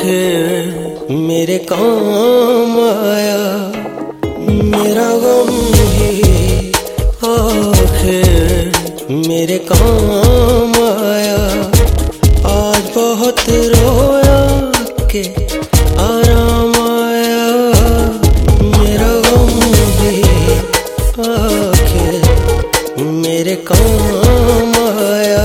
आखिर मेरे काम आया मेरा गम ही, आखिर मेरे काम आया। आज बहुत रोया के आराम आया मेरा गम ही, आखिर मेरे काम आया।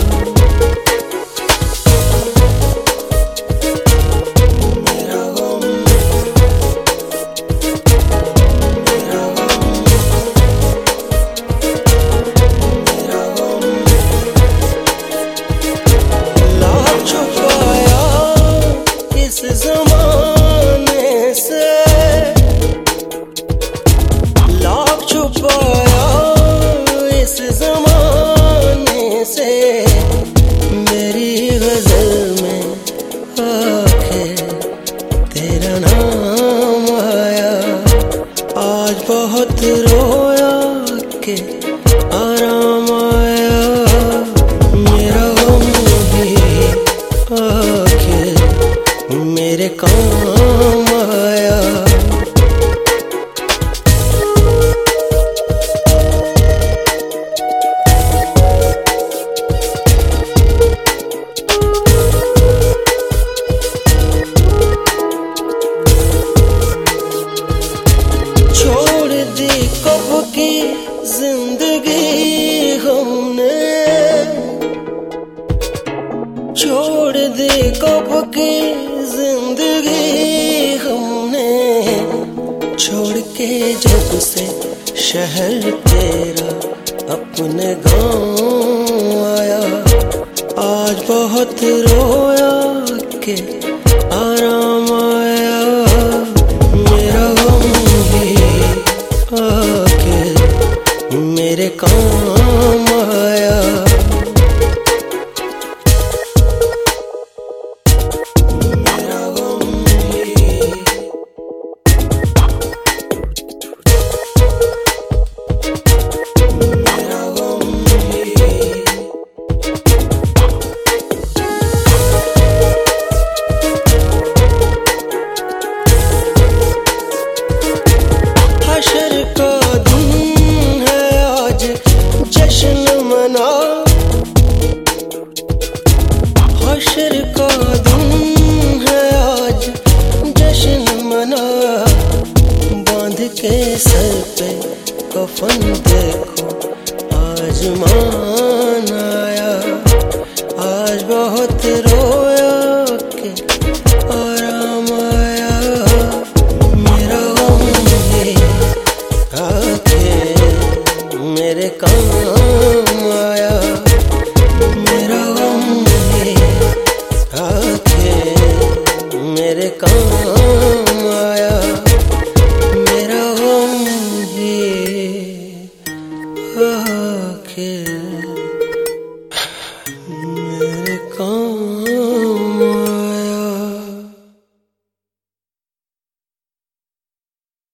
ज़माने से लाख छुपाया इस ज़माने से, मेरी गज़ल में आखिर तेरा नाम आया। आज बहुत रोया के आराम आया मेरा गम भी, आखिर मेरे काम आया। छोड़ दी कब की जिंदगी हमने, छोड़ दी कब की जिंदगी हमने, छोड़ के जब से शहर तेरा अपने गाँव आया। आज बहुत रोया के आराम आया मेरा गम भी, आखिर मेरे काम आया। हशर का दिन है आज जश्न मना, हशर का दिन है आज जश्न मना। बांध के सर पे कफन देखो आज मान आया। आज बहुत रोया के आराम आया मेरा गम भी, आखिर मेरे काम आया मेरा गम भी, आखिर मेरे काम आया मेरा गम भी, आखिर